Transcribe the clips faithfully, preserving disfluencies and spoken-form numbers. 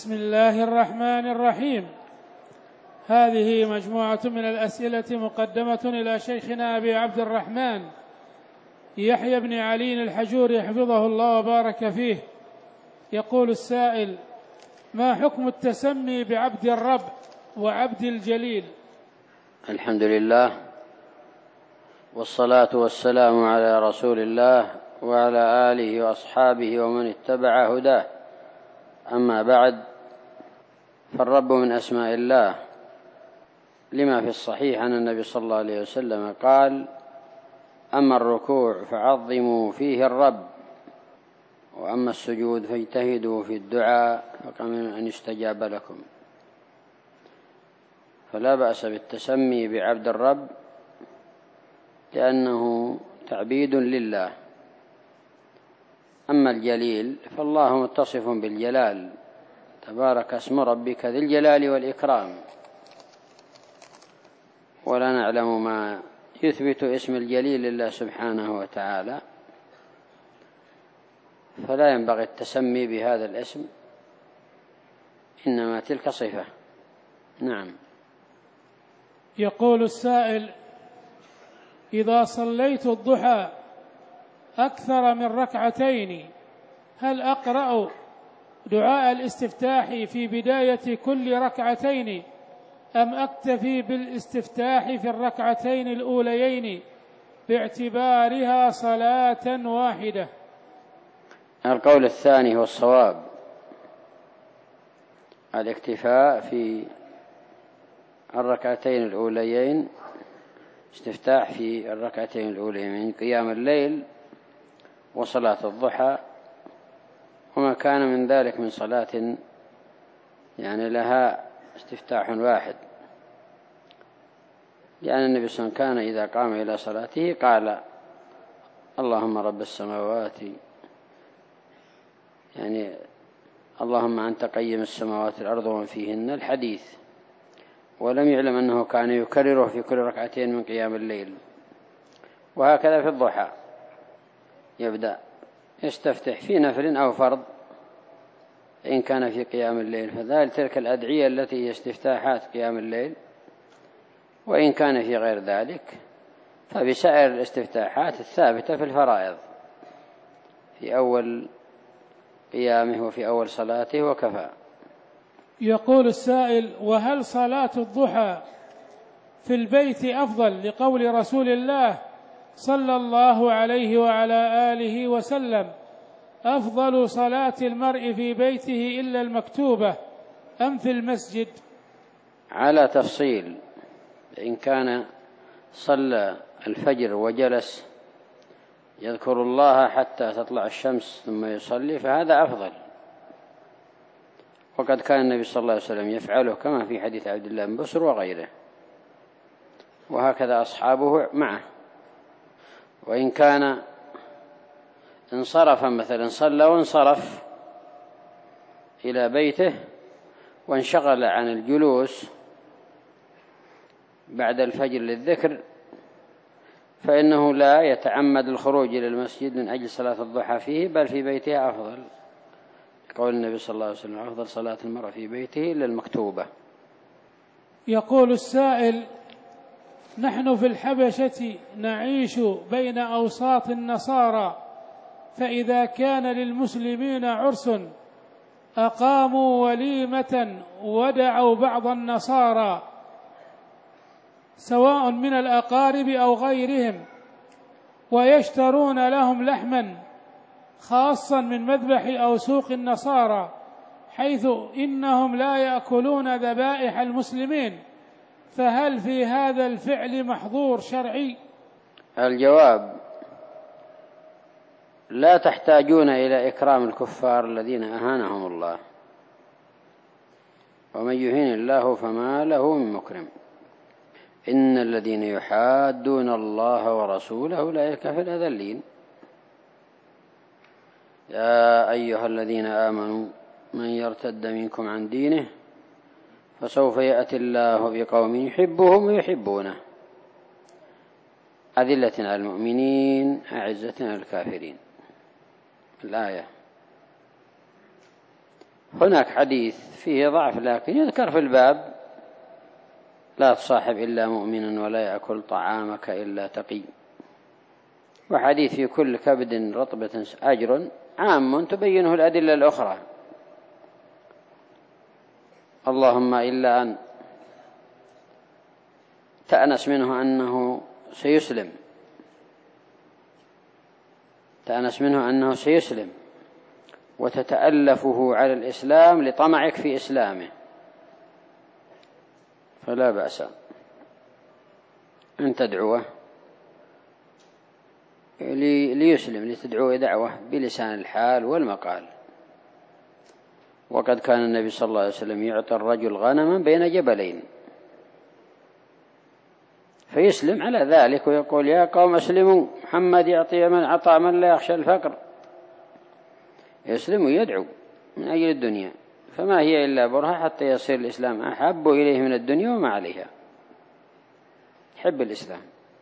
بسم الله الرحمن الرحيم. هذه مجموعة من الأسئلة مقدمة إلى شيخنا أبي عبد الرحمن يحيى بن علي الحجوري حفظه الله وبارك فيه. يقول السائل: ما حكم التسمي بعبد الرب وعبد الجليل؟ الحمد لله، والصلاة والسلام على رسول الله وعلى آله وأصحابه ومن اتبع هداه. أما بعد، فالرب من أسماء الله، لما في الصحيح عن النبي صلى الله عليه وسلم قال: أما الركوع فعظموا فيه الرب، وأما السجود فاجتهدوا في الدعاء فكمن أن يستجاب لكم. فلا بأس بالتسمي بعبد الرب، لأنه تعبيد لله. أما الجليل فالله متصف بالجلال، تبارك اسم ربك ذي الجلال والإكرام، ولا نعلم ما يثبت اسم الجليل لله سبحانه وتعالى، فلا ينبغي التسمي بهذا الاسم، إنما تلك صفة. نعم. يقول السائل: إذا صليت الضحى أكثر من ركعتين هل أقرأ دعاء الاستفتاح في بداية كل ركعتين أم أكتفي بالاستفتاح في الركعتين الأوليين باعتبارها صلاة واحدة؟ القول الثاني هو الصواب، الاكتفاء في الركعتين الأوليين، استفتاح في الركعتين الأوليين من قيام الليل وصلاة الضحى وما كان من ذلك من صلاة يعني لها استفتاح واحد، لأن النبي صلى الله عليه وسلم كان إذا قام إلى صلاته قال: اللهم رب السماوات، يعني اللهم أنت قيم السماوات والأرض ومن فيهن، الحديث. ولم يعلم أنه كان يكرره في كل ركعتين من قيام الليل. وهكذا في الضحى يبدأ يستفتح في نفل أو فرض إن كان في قيام الليل، فذلك تلك الأدعية التي هي استفتاحات قيام الليل. وإن كان في غير ذلك فبسائر الاستفتاحات الثابتة في الفرائض في أول قيامه وفي أول صلاته وكفى. يقول السائل: وهل صلاة الضحى في البيت أفضل لقول رسول الله صلى الله عليه وعلى آله وسلم: أفضل صلاة المرء في بيته إلا المكتوبة، أم في المسجد؟ على تفصيل. إن كان صلى الفجر وجلس يذكر الله حتى تطلع الشمس ثم يصلي فهذا أفضل، وقد كان النبي صلى الله عليه وسلم يفعله كما في حديث عبد الله بن بسر وغيره، وهكذا أصحابه معه. وإن كان انصرف مثلا، صلى وانصرف إلى بيته وانشغل عن الجلوس بعد الفجر للذكر، فإنه لا يتعمد الخروج إلى المسجد من أجل صلاة الضحى فيه، بل في بيته أفضل، قول النبي صلى الله عليه وسلم: أفضل صلاة المرء في بيته إلا المكتوبة. يقول السائل: نحن في الحبشة نعيش بين أوساط النصارى، فإذا كان للمسلمين عرس أقاموا وليمة ودعوا بعض النصارى سواء من الأقارب أو غيرهم، ويشترون لهم لحما خاصا من مذبح أو سوق النصارى، حيث إنهم لا يأكلون ذبائح المسلمين، فهل في هذا الفعل محظور شرعي؟ الجواب: لا تحتاجون إلى إكرام الكفار الذين أهانهم الله، ومن يهين الله فما له من مكرم. إن الذين يحادون الله ورسوله أولئك في الأذلين. يا أيها الذين آمنوا من يرتد منكم عن دينه فسوف يأتي الله بقوم يحبهم ويحبونه، أذلة على المؤمنين أعزة على الكافرين، الآية. هناك حديث فيه ضعف لكن يذكر في الباب: لا تصاحب إلا مؤمنا ولا يأكل طعامك إلا تقي. وحديث في كل كبد رطبة أجر عام تبينه الأدلة الأخرى. اللهم إلا أن تأنس منه أنه سيسلم تأنس منه أنه سيسلم وتتألفه على الإسلام لطمعك في إسلامه، فلا بأس أن تدعوه ليسلم، لتدعوه دعوة بلسان الحال والمقال. وقد كان النبي صلى الله عليه وسلم يعطي الرجل غنما بين جبلين فيسلم على ذلك ويقول: يا قوم أسلموا، محمد يعطي من عطاء من لا يخشى الفقر. يسلم ويدعو من أجل الدنيا، فما هي إلا برهة حتى يصير الإسلام أحب إليه من الدنيا وما عليها، حب الإسلام.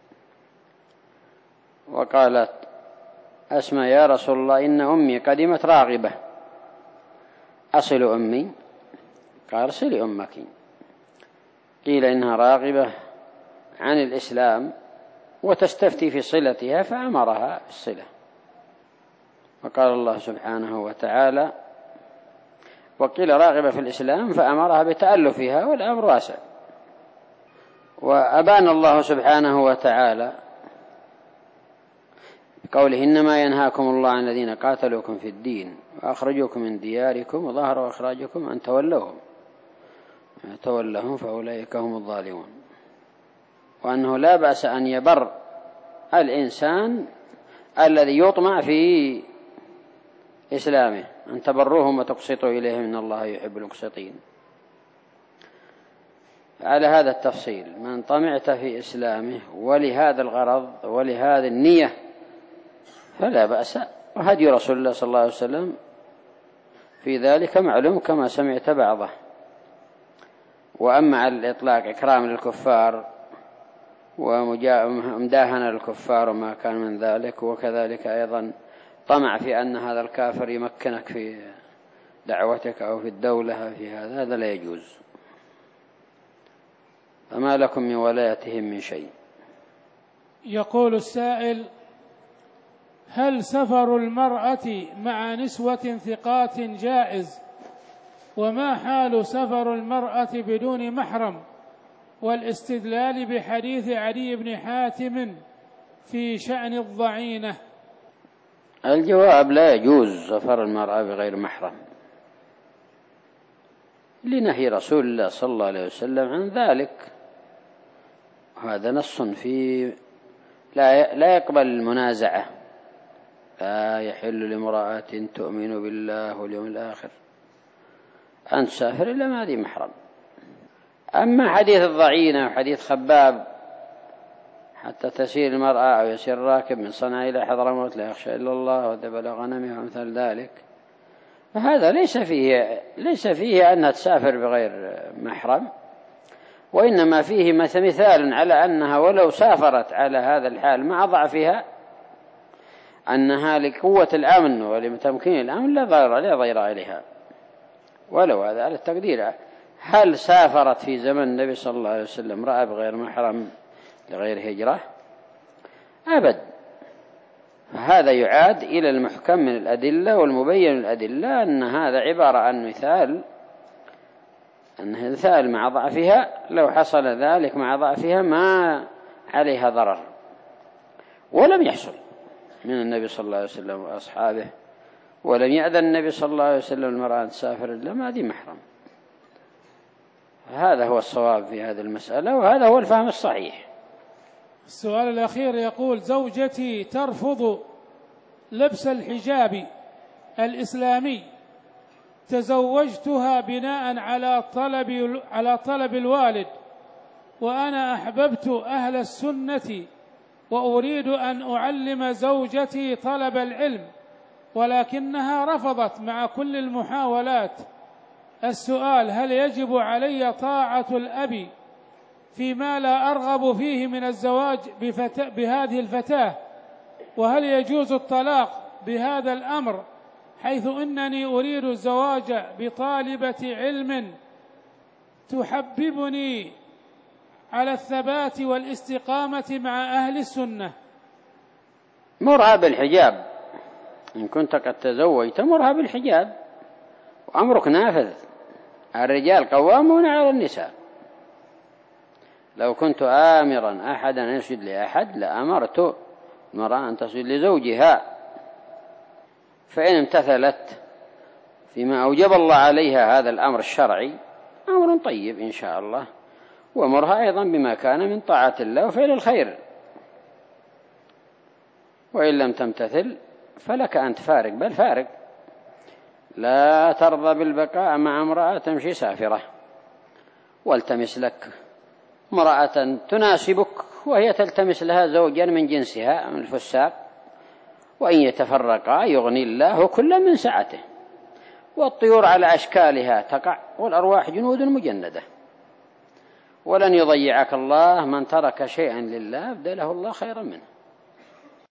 وقالت أسماء: يا رسول الله إن أمي قدمت راغبة، أصل أمي؟ قال: صلي أمك. قيل إنها راغبة عن الإسلام وتستفتي في صلتها فأمرها بالصلة. وقال الله سبحانه وتعالى: وقيل راغبة في الإسلام فأمرها بتألفها، والأمر واسع. وأبان الله سبحانه وتعالى بقوله: إنما ينهاكم الله عن الذين قاتلوكم في الدين وأخرجوكم من دياركم وظهروا إخراجكم أن تولوهم تولهم فأولئك هم الظالمون. وأنه لا بأس أن يبر الإنسان الذي يطمع في إسلامه، أن تبروهم وتقسطوا إليهم إن الله يحب المقسطين. على هذا التفصيل: من طمعت في إسلامه ولهذا الغرض ولهذه النية فلا بأس، وهدي رسول الله صلى الله عليه وسلم في ذلك معلوم كما سمعت بعضه. وأما على الإطلاق إكرام للكفار ومداهنة للكفار وما كان من ذلك، وكذلك أيضا طمع في أن هذا الكافر يمكنك في دعوتك أو في الدولة، في هذا هذا لا يجوز. فما لكم من ولايتهم من شيء. يقول السائل: هل سفر المرأة مع نسوة ثقات جائز؟ وما حال سفر المرأة بدون محرم؟ والاستدلال بحديث علي بن حاتم في شأن الضعينة. الجواب: لا يجوز سفر المرأة بغير محرم لنهي رسول الله صلى الله عليه وسلم عن ذلك. هذا نص في لا لا يقبل المنازعة: لا يحل لامرأة تؤمن بالله واليوم الآخر أن تسافر إلا مع ذي محرم. أما حديث الضعينة وحديث خباب حتى تسير المرأة أو يسير الراكب من صنعاء إلى حضرموت لا يخشى إلا الله وذبل غنمه ومثل ذلك، فهذا ليس فيه ليس فيه أنها تسافر بغير محرم، وإنما فيه مثال على أنها ولو سافرت على هذا الحال مع ضعفها أنها لقوة الأمن ولتمكين الأمن لا ضير لا ضير عليها. ولو هذا على التقدير: هل سافرت في زمن النبي صلى الله عليه وسلم امرأة بغير محرم لغير هجرة؟ أبد. فهذا يعاد إلى المحكم من الأدلة والمبين الأدلة أن هذا عبارة عن مثال، أنه مثال مع ضعفها، لو حصل ذلك مع ضعفها ما عليها ضرر، ولم يحصل من النبي صلى الله عليه وسلم وأصحابه، ولم يأذن النبي صلى الله عليه وسلم المرأة أن تسافر إلا مع ذي محرم. هذا هو الصواب في هذه المسألة، وهذا هو الفهم الصحيح. السؤال الأخير يقول: زوجتي ترفض لبس الحجاب الإسلامي، تزوجتها بناء على طلب على طلب الوالد، وأنا أحببت أهل السنة وأريد أن أعلم زوجتي طلب العلم، ولكنها رفضت مع كل المحاولات. السؤال: هل يجب علي طاعة الأب فيما لا أرغب فيه من الزواج بهذه الفتاة؟ وهل يجوز الطلاق بهذا الأمر حيث إنني أريد الزواج بطالبة علم تحببني على الثبات والاستقامة مع أهل السنة. مرها بالحجاب، إن كنت قد تزوجت مرها بالحجاب، وأمرك نافذ، الرجال قوامون على النساء. لو كنت آمرا أحدا أن يسجد لأحد لأمرت المرأة أن تسجد لزوجها، فإن امتثلت فيما أوجب الله عليها هذا الأمر الشرعي أمر طيب إن شاء الله، ومرها أيضا بما كان من طاعة الله وفعل الخير. وإن لم تمتثل فلك أن تفارق، بل فارق، لا ترضى بالبقاء مع امرأة تمشي سافرة، والتمس لك امرأة تناسبك وهي تلتمس لها زوجا من جنسها من الفساق، وإن يتفرقا يغني الله كل من سعته. والطيور على أشكالها تقع، والأرواح جنود مجندة، ولن يضيعك الله من ترك شيئا لله أبدله الله خيرا منه.